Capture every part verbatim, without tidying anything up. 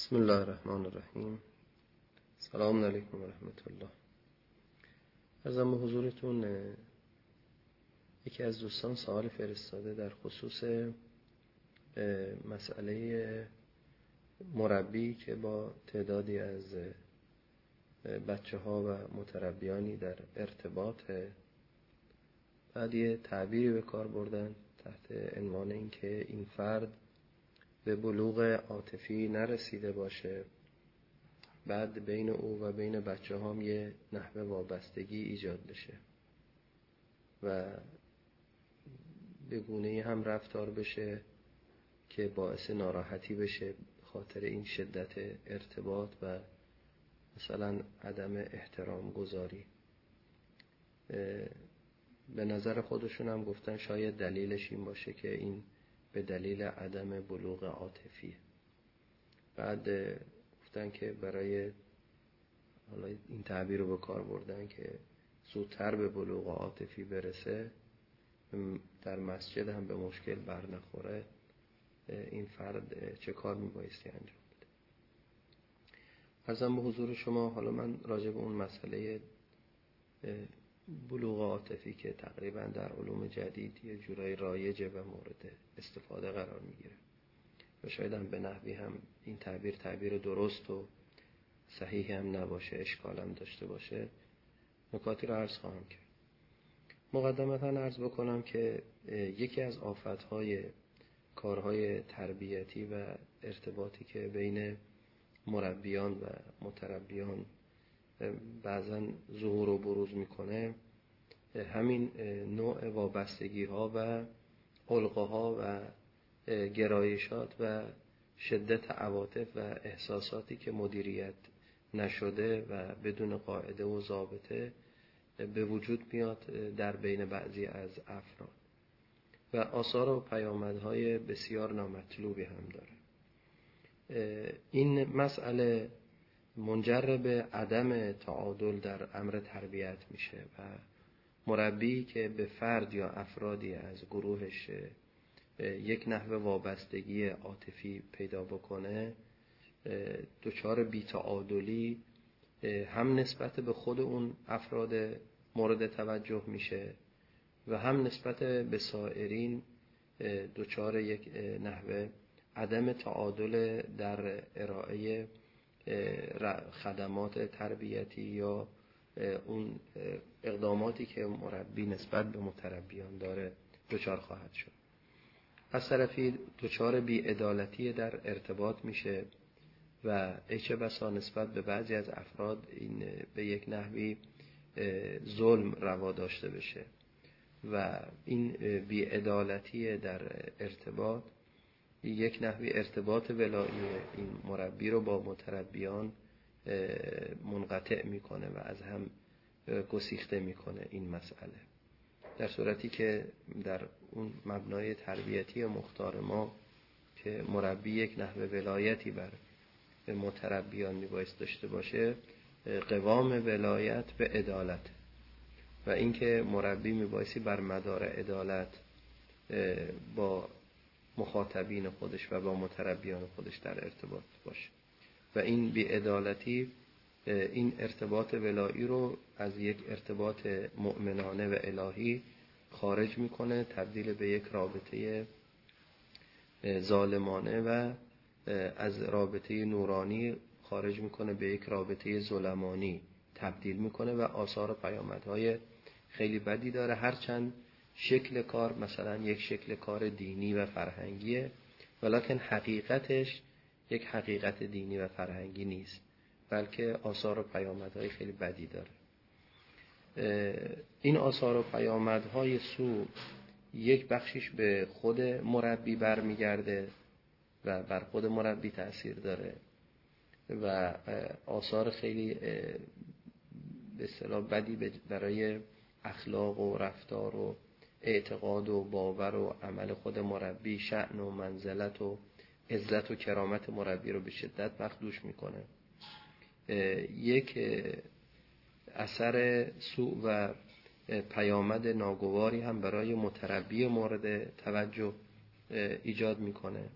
بسم الله الرحمن الرحیم. سلام علیکم و رحمت الله. عرضم به حضورتون یکی از دوستان سوال فرستاده در خصوص مسئله مربی که با تعدادی از بچه ها و متربیانی در ارتباط، بعد یه تعبیری به کار بردن تحت عنوان اینکه این فرد به بلوغ عاطفی نرسیده باشه، بعد بین او و بین بچه هم یه نحوه وابستگی ایجاد بشه و به گونه‌ای هم رفتار بشه که باعث ناراحتی بشه خاطر این شدت ارتباط و مثلا عدم احترام گذاری. به نظر خودشون هم گفتن شاید دلیلش این باشه که این به دلیل عدم بلوغ عاطفی. بعد گفتن که برای حالا این تعبیر رو به کار بردن که زودتر به بلوغ عاطفی برسه، در مسجد هم به مشکل بر نخوره، این فرد چه کار میبایستی انجام بده. عرضم به حضور شما، حالا من راجع به اون مسئله بلوغ عاطفی که تقریبا در علوم جدید یه جورای رایجه و مورد استفاده قرار میگیره و شاید هم به نحوی هم این تعبیر تعبیر درست و صحیح هم نباشه، اشکال هم داشته باشه، نکاتی رو عرض خواهم کرد. مقدمتا عرض بکنم که یکی از آفتهای کارهای تربیتی و ارتباطی که بین مربیان و متربیان بعضا ظهور و بروز میکنه، همین نوع وابستگی ها و علقه ها و گرایشات و شدت عواطف و احساساتی که مدیریت نشده و بدون قاعده و ضابطه به وجود میاد در بین بعضی از افراد و آثار و پیامدهای بسیار نامطلوبی هم داره. این مسئله منجر به عدم تعادل در امر تربیت میشه و مربی که به فرد یا افرادی از گروهش یک نحوه وابستگی عاطفی پیدا بکنه، دچار بی‌تعادلی هم نسبت به خود اون افراد مورد توجه میشه و هم نسبت به سایرین دچار یک نحوه عدم تعادل در ارائه خدمات تربیتی یا اون اقداماتی که مربی نسبت به متربیان داره دچار خواهد شد. از طرفی دچار بی‌عدالتی در ارتباط میشه و چه بسا نسبت به بعضی از افراد این به یک نحوی ظلم روا داشته بشه و این بی‌عدالتی در ارتباط یک نحوی ارتباط ولایی این مربی رو با متربیان منقطع میکنه و از هم گسیخته میکنه این مسئله، در صورتی که در اون مبنای تربیتی مختار ما که مربی یک نحوه ولایتی بر متربیان میبایست داشته باشه، قوام ولایت به عدالت و اینکه مربی میبایستی بر مدار عدالت با مخاطبین خودش و با متربیان خودش در ارتباط باشه و این بی‌عدالتی این ارتباط ولایی رو از یک ارتباط مؤمنانه و الهی خارج میکنه، تبدیل به یک رابطه ظالمانه و از رابطه نورانی خارج میکنه به یک رابطه ظلمانی تبدیل میکنه و آثار و پیامدهای خیلی بدی داره. هرچند شکل کار مثلا یک شکل کار دینی و فرهنگیه، ولکن حقیقتش یک حقیقت دینی و فرهنگی نیست، بلکه آثار و پیامدهای خیلی بدی داره. این آثار و پیامدهای سو یک بخشیش به خود مربی برمیگرده و بر خود مربی تأثیر داره و آثار خیلی به اصطلاح بدی برای اخلاق و رفتار و اعتقاد و باور و عمل خود مربی، شأن و منزلت و عزت و کرامت مربی رو به شدت مخدوش میکنه. یک اثر سوء و پیامد ناگواری هم برای متربی مورد توجه ایجاد میکنه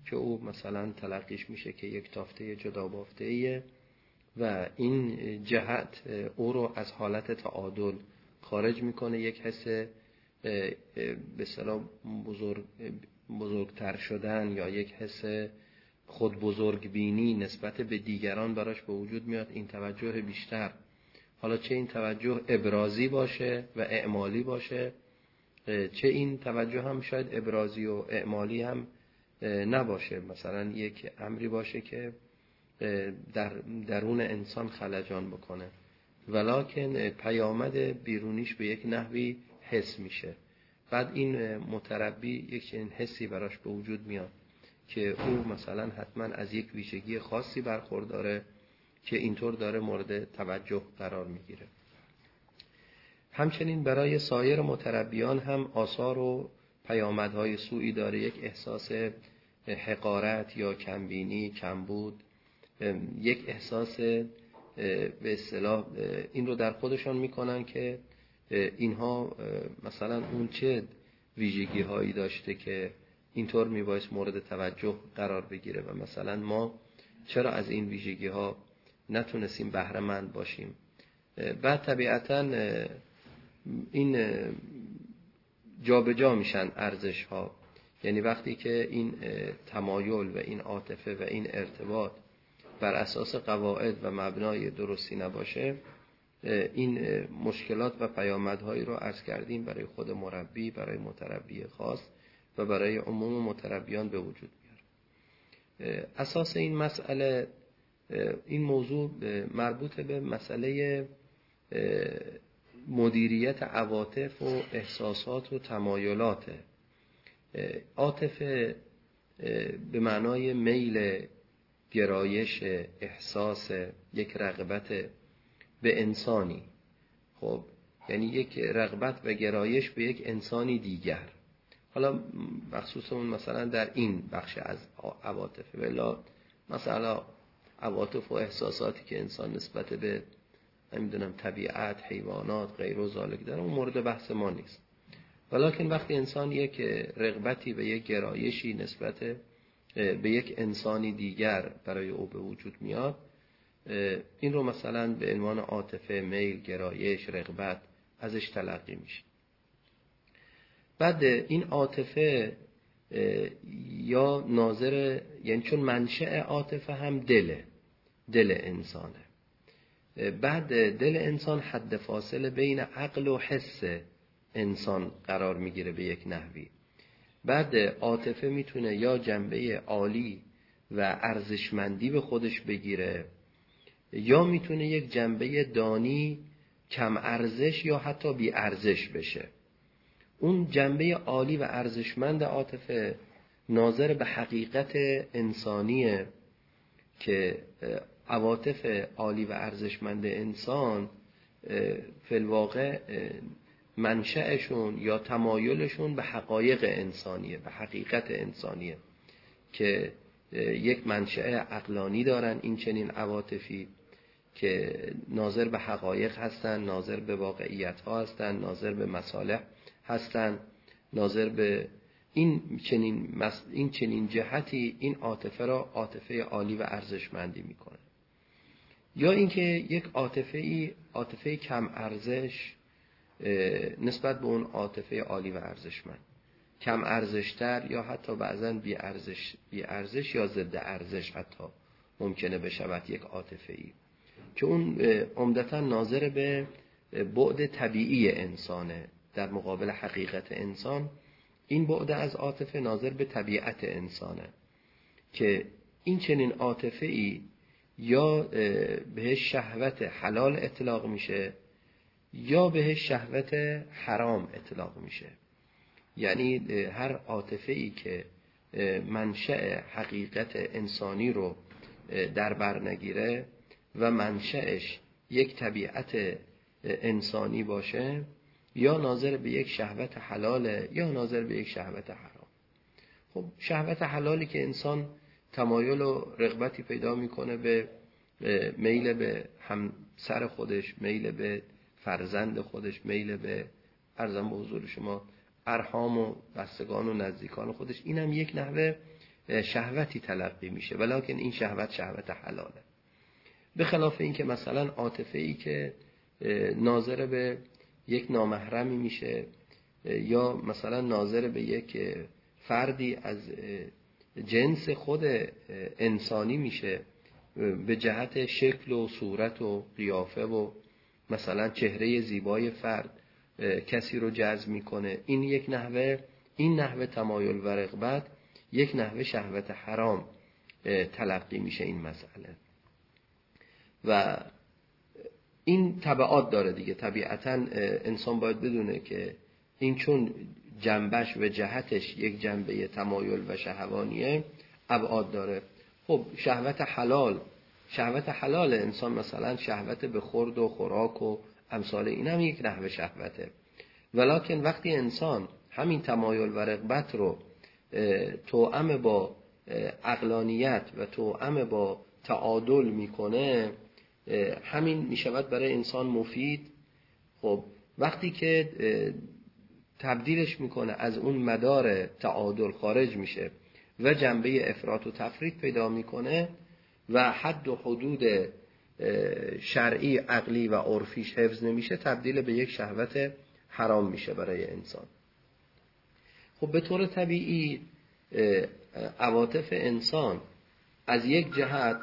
که او مثلا تلقیش میشه که یک تافته جدا بافته‌ایه و این جهت او رو از حالت تعادل خارج میکنه، یک حس به اصطلاح بزرگ بزرگتر شدن یا یک حس خود بزرگ بینی نسبت به دیگران براش به وجود میاد. این توجه بیشتر، حالا چه این توجه ابرازی باشه و اعمالی باشه، چه این توجه هم شاید ابرازی و اعمالی هم نباشه، مثلا یک امری باشه که در درون انسان خلجان بکنه، ولکن پیامد بیرونیش به یک نحوی حس میشه. بعد این متربی یک چنین حسی براش به وجود میاد که او مثلا حتما از یک ویژگی خاصی برخورداره که اینطور داره مورد توجه قرار میگیره. همچنین برای سایر متربیان هم آثار و پیامدهای سوئی داره. یک احساس حقارت یا کمبینی، کمبود، یک احساس به اصطلاح این رو در خودشان میکنن که اینها مثلا اون چه ویژگی هایی داشته که اینطور میبایست مورد توجه قرار بگیره و مثلا ما چرا از این ویژگی ها نتونستیم بهره مند باشیم. بعد طبیعتاً این جابجا میشن ارزش ها، یعنی وقتی که این تمایل و این عاطفه و این ارتباط بر اساس قواعد و مبنای درستی نباشه، این مشکلات و پیامدهایی رو عرض کردیم برای خود مربی، برای متربی خاص و برای عموم متربیان به وجود میاره. اساس این مسئله، این موضوع مربوط به مسئله مدیریت عواطف و احساسات و تمایلات. عاطفه به معنای میل، گرایش، احساس، یک رغبت به انسانی، خب یعنی یک رغبت و گرایش به یک انسانی دیگر. حالا مخصوص اون مثلا در این بخش از عواطف، ولی مثلا عواطف و احساساتی که انسان نسبت به نمیدونم طبیعت، حیوانات، غیر و ذالک داره، اون مورد بحث ما نیست. ولکن وقتی انسان یک رغبتی و یک گرایشی نسبت به یک انسانی دیگر برای او به وجود میاد، این رو مثلا به عنوان عاطفه، میل، گرایش، رغبت ازش تلقی میشه. بعد این عاطفه یا ناظر، یعنی چون منشأ عاطفه هم دله، دل انسانه. بعد دل انسان حد فاصله بین عقل و حس انسان قرار میگیره به یک نحوی. بعد عاطفه میتونه یا جنبه عالی و ارزشمندی به خودش بگیره، یا میتونه یک جنبه دانی، کم ارزش یا حتی بی ارزش بشه. اون جنبه عالی و ارزشمند عاطفه ناظر به حقیقت انسانیه که عواطف عالی و ارزشمند انسان فی الواقع منشأشون یا تمایلشون به حقایق انسانیه، به حقیقت انسانیه که یک منشأ عقلانی دارن. این چنین عواطفی که ناظر به حقایق هستن، ناظر به واقعیت ها هستن، ناظر به مصالح هستن، ناظر به این چنین مس... این چنین جهتی این عاطفه را عاطفه عالی و ارزشمندی میکنه. یا اینکه یک عاطفه‌ای عاطفه کم ارزش نسبت به اون عاطفه عالی و ارزشمند، کم ارزشتر یا حتی بعضن بی ارزش، بی ارزش یا ضد ارزش حتی ممکنه بشود یک عاطفه‌ای که اون عمدتاً ناظر به بعد طبیعی انسانه در مقابل حقیقت انسان. این بعد از عاطفه ناظر به طبیعت انسانه که این چنین عاطفه‌ای یا بهش شهوت حلال اطلاق میشه یا بهش شهوت حرام اطلاق میشه. یعنی هر عاطفه‌ای که منشأ حقیقت انسانی رو در بر نگیره و منشأش یک طبیعت انسانی باشه، یا ناظر به یک شهوت حلاله یا ناظر به یک شهوت حرام. خب شهوت حلالی که انسان تمایل و رغبتی پیدا میکنه به میل به همسر خودش، میل به فرزند خودش، میل به عرضم به حضور شما ارحام و بستگان و نزدیکان خودش، این هم یک نحوه شهوتی تلقی میشه، ولکن این شهوت شهوت حلاله. به خلاف این که مثلا عاطفه‌ای که ناظر به یک نامحرمی میشه یا مثلا ناظر به یک فردی از جنس خود انسانی میشه به جهت شکل و صورت و قیافه و مثلا چهره زیبای فرد کسی رو جذب میکنه، این یک نحوه این نحوه تمایل و رغبت یک نحوه شهوت حرام تلقی میشه این مسئله و این تبعات داره دیگه. طبیعتا انسان باید بدونه که این چون جنبش و جهتش یک جنبه تمایل و شهوانیه ابعاد داره. خب شهوت حلال شهوت حلال انسان مثلا شهوت به خورد و خوراک و امثال این هم یک نحوه شهوته، ولکن وقتی انسان همین تمایل و رغبت رو توأم با عقلانیت و توأم با تعادل میکنه همین میشود برای انسان مفید. خب وقتی که تبدیلش میکنه از اون مدار تعادل خارج میشه و جنبه افراط و تفرید پیدا میکنه و حد و حدود شرعی عقلی و عرفیش حفظ نمیشه، تبدیل به یک شهوت حرام میشه برای انسان. خب به طور طبیعی عواطف انسان از یک جهت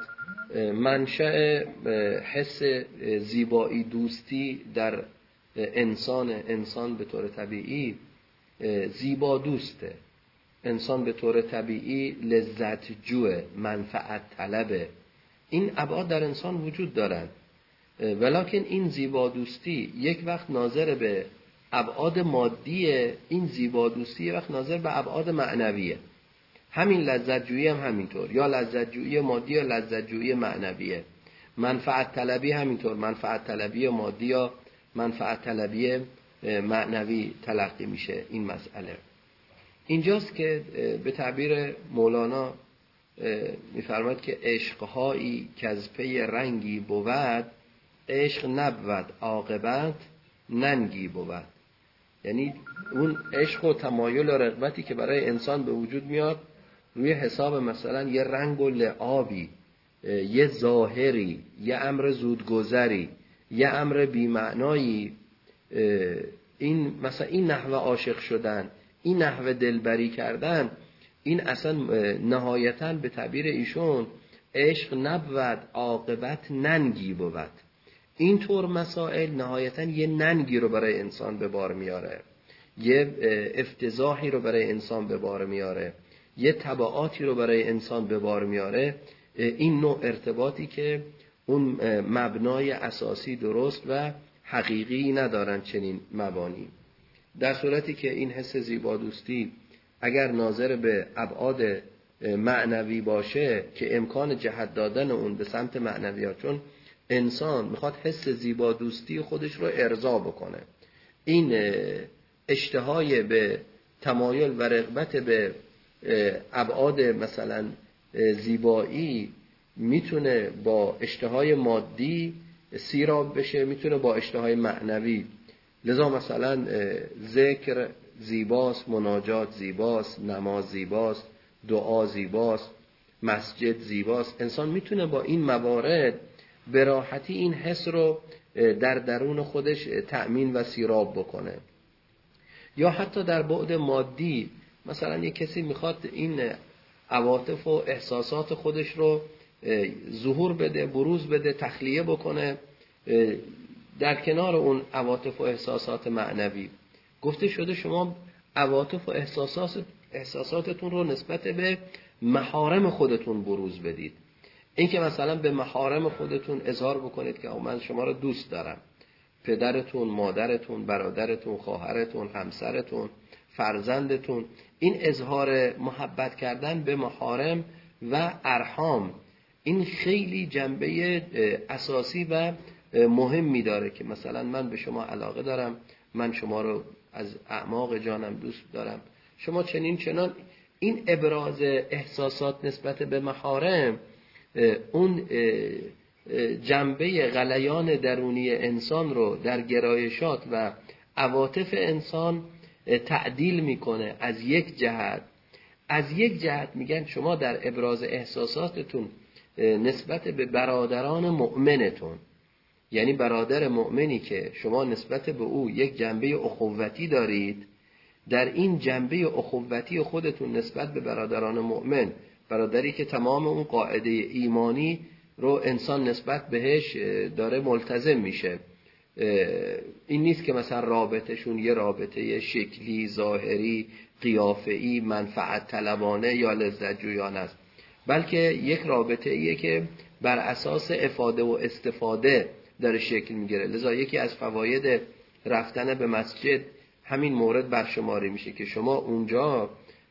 منشأ حس زیبایی دوستی در انسان انسان به طور طبیعی زیبا دوسته، انسان به طور طبیعی لذت جوه، منفعت طلبه، این ابعاد در انسان وجود دارند، ولکن این زیبا دوستی یک وقت ناظر به ابعاد مادیه، این زیبا دوستی یک وقت ناظر به ابعاد معنویه. همین لذت جویی هم همینطور، یا لذت جویی مادی یا لذت جویی معنویه. منفعت طلبی همینطور، منفعت طلبی مادی یا منفعت طلبی معنوی تلقی میشه این مسئله. اینجاست که به تعبیر مولانا میفرماید که عشقهایی که از پی رنگی بود، عشق نبود عاقبت ننگی بود. یعنی اون عشق و تمایل و رغبتی که برای انسان به وجود میاد روی حساب مثلا یه رنگ و لعابی، یه ظاهری، یه امر زودگذری، یه امر بی‌معنایی، این مثلا این نحوه عاشق شدن، این نحوه دلبری کردن، این اصلا نهایتاً به تعبیر ایشون عشق نبود عاقبت ننگی بود. این طور مسائل نهایتاً یه ننگی رو برای انسان به بار میاره، یه افتضاحی رو برای انسان به بار میاره، یه تبعاتی رو برای انسان به بار میاره. این نوع ارتباطی که اون مبنای اساسی درست و حقیقی ندارن چنین مبانی. در صورتی که این حس زیبا دوستی اگر ناظر به ابعاد معنوی باشه که امکان جهت دادن اون به سمت معنویات، چون انسان میخواد حس زیبا دوستی خودش رو ارضا بکنه، این اشتهای به تمایل و رغبت به ابعاد مثلا زیبایی میتونه با اشتهای مادی سیراب بشه، میتونه با اشتهای معنوی. لذا مثلا ذکر زیباست، مناجات زیباست، نماز زیباست، دعا زیباست، مسجد زیباست. انسان میتونه با این موارد به راحتی این حس رو در درون خودش تأمین و سیراب بکنه. یا حتی در بعد مادی مثلا یک کسی میخواد این عواطف و احساسات خودش رو ظهور بده، بروز بده، تخلیه بکنه در کنار اون عواطف و احساسات معنوی. گفته شده شما عواطف و احساسات احساساتتون رو نسبت به محارم خودتون بروز بدید. این که مثلا به محارم خودتون اظهار بکنید که من شما رو دوست دارم، پدرتون، مادرتون، برادرتون، خواهرتون، همسرتون، فرزندتون، این اظهار محبت کردن به محارم و ارحام، این خیلی جنبه اساسی و مهمی داره که مثلا من به شما علاقه دارم، من شما رو از اعماق جانم دوست دارم، شما چنین چنان. این ابراز احساسات نسبت به محارم اون جنبه غلیان درونی انسان رو در گرایشات و عواطف انسان تعدیل میکنه. از یک جهت از یک جهت میگن شما در ابراز احساساتتون نسبت به برادران مؤمنتون، یعنی برادر مؤمنی که شما نسبت به او یک جنبه اخوتی دارید، در این جنبه اخوتی خودتون نسبت به برادران مؤمن، برادری که تمام اون قاعده ایمانی رو انسان نسبت بهش داره ملتزم میشه، این نیست که مثلا رابطهشون یه رابطه شکلی، ظاهری، قیافه‌ای، منفعت طلبانه یا لذت جویانه است، بلکه یک رابطه ایه که بر اساس افاده و استفاده داره شکل میگیره. لذا یکی از فواید رفتن به مسجد همین مورد برشماری میشه که شما اونجا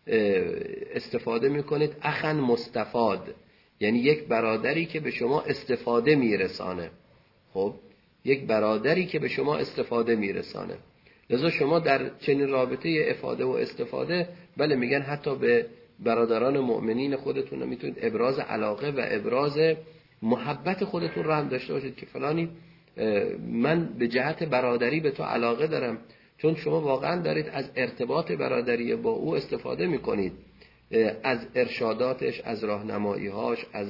استفاده میکنید اخن مستفاد، یعنی یک برادری که به شما استفاده میرسانه. خب یک برادری که به شما استفاده میرسانه. لذا شما در چنین رابطه افاده و استفاده، بله میگن حتی به برادران مؤمنین خودتون میتونید ابراز علاقه و ابراز محبت خودتون رو هم داشته باشید که فلانی من به جهت برادری به تو علاقه دارم، چون شما واقعا دارید از ارتباط برادری با او استفاده میکنید، از ارشاداتش، از راهنمایی‌هاش، از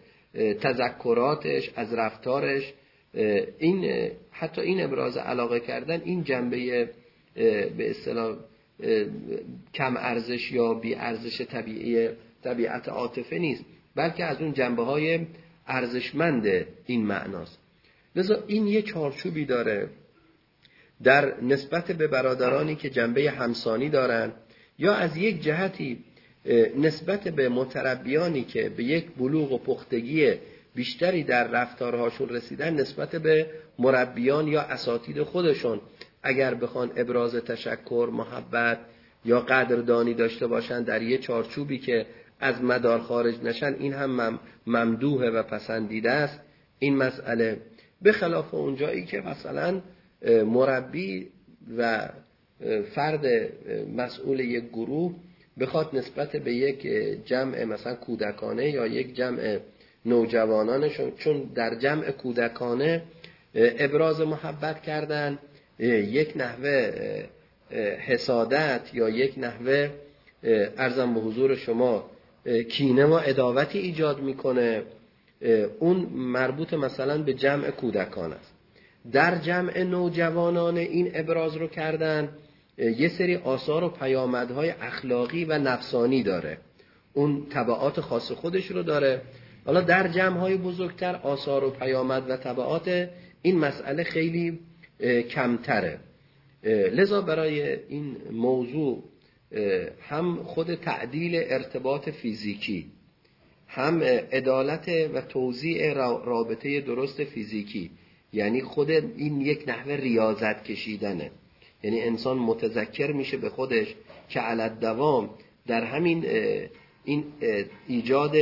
تذکراتش، از رفتارش. این حتی این ابراز علاقه کردن این جنبه به اصطلاح کم ارزش یا بی ارزش طبیعی طبیعت عاطفه نیست، بلکه از اون جنبه های ارزشمند این معناست. لذا این یه چارچوبی داره در نسبت به برادرانی که جنبه همسانی دارن، یا از یک جهتی نسبت به متربیانی که به یک بلوغ و پختگی بیشتری در رفتارهاشون رسیدن، نسبت به مربیان یا اساتید خودشون اگر بخوان ابراز تشکر، محبت یا قدردانی داشته باشن در یه چارچوبی که از مدار خارج نشن، این هم ممدوحه و پسندیده است این مسئله. به خلاف اونجایی که مثلا مربی و فرد مسئول یک گروه بخواد نسبت به یک جمع مثلا کودکانه یا یک جمع نوجوانانشون، چون در جمع کودکانه ابراز محبت کردن یک نحوه حسادت یا یک نحوه عرضم به حضور شما کینه و عداوتی ایجاد میکنه، اون مربوط مثلا به جمع کودکان است. در جمع نوجوانان این ابراز رو کردن یه سری آثار و پیامدهای اخلاقی و نفسانی داره، اون تبعات خاص خودش رو داره. حالا در جمع‌های بزرگتر آثار و پیامد و تبعات این مسئله خیلی کمتره. لذا برای این موضوع هم خود تعدیل ارتباط فیزیکی، هم عدالت و توزیع رابطه درست فیزیکی، یعنی خود این یک نحوه ریاضت کشیدنه، یعنی انسان متذکر میشه به خودش که علی الدوام در همین این ایجاد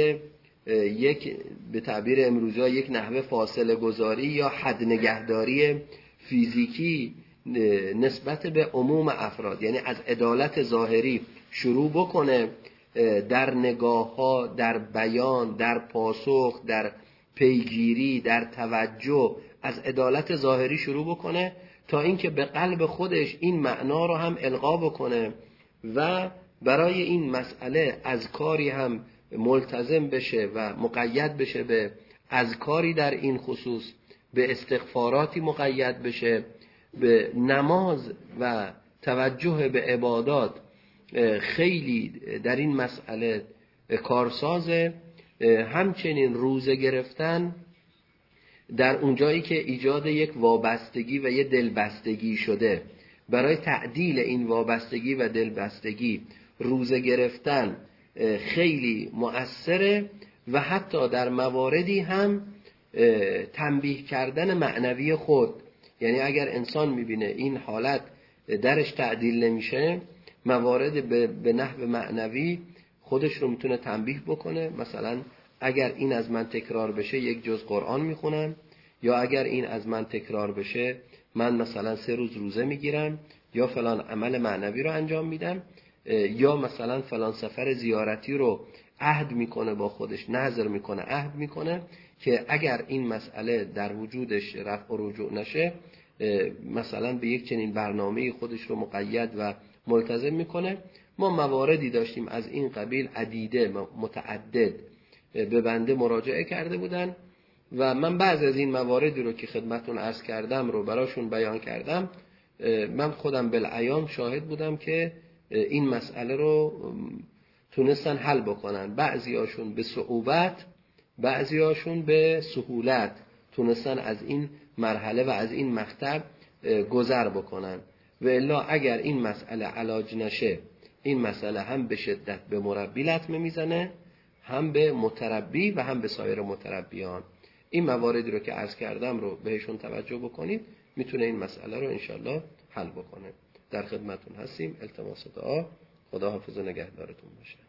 یک به تعبیر امروزی یک نحوه فاصله گذاری یا حد نگهداری فیزیکی نسبت به عموم افراد، یعنی از عدالت ظاهری شروع بکنه در نگاه ها، در بیان، در پاسخ، در پیگیری، در توجه، از عدالت ظاهری شروع بکنه تا اینکه به قلب خودش این معنا رو هم القا بکنه و برای این مسئله از کاری هم ملتزم بشه و مقید بشه به از کاری در این خصوص، به استغفاراتی مقید بشه، به نماز و توجه به عبادات خیلی در این مسئله کارسازه. همچنین روزه گرفتن در اونجایی که ایجاد یک وابستگی و یک دلبستگی شده، برای تعدیل این وابستگی و دلبستگی روزه گرفتن خیلی مؤثره و حتی در مواردی هم تنبیه کردن معنوی خود، یعنی اگر انسان میبینه این حالت درش تعدیل نمیشه، موارد به نحو معنوی خودش رو میتونه تنبیه بکنه. مثلا اگر این از من تکرار بشه یک جز قرآن میخونم، یا اگر این از من تکرار بشه من مثلا سه روز روزه میگیرم، یا فلان عمل معنوی رو انجام میدم، یا مثلا فلان سفر زیارتی رو عهد میکنه با خودش، نظر میکنه، عهد میکنه که اگر این مسئله در وجودش رفع و رجوع نشه مثلا به یک چنین برنامه خودش رو مقید و ملتزم میکنه ما مواردی داشتیم از این قبیل عدیده متعدد به بنده مراجعه کرده بودن و من بعض از این مواردی رو که خدمتتون عرض کردم رو براشون بیان کردم. من خودم بالعیان شاهد بودم که این مسئله رو تونستن حل بکنن، بعضی هاشون به صعوبت، بعضی هاشون به سهولت تونستن از این مرحله و از این مقطع گذر بکنن. و الا اگر این مسئله علاج نشه، این مسئله هم به شدت به مربی لطمه میزنه، هم به متربی و هم به سایر متربیان. این مواردی رو که عرض کردم رو بهشون توجه بکنید، میتونه این مسئله رو انشالله حل بکنه. در خدمتون هستیم. التماس دعا. خدا حافظ و نگهدارتون باشه.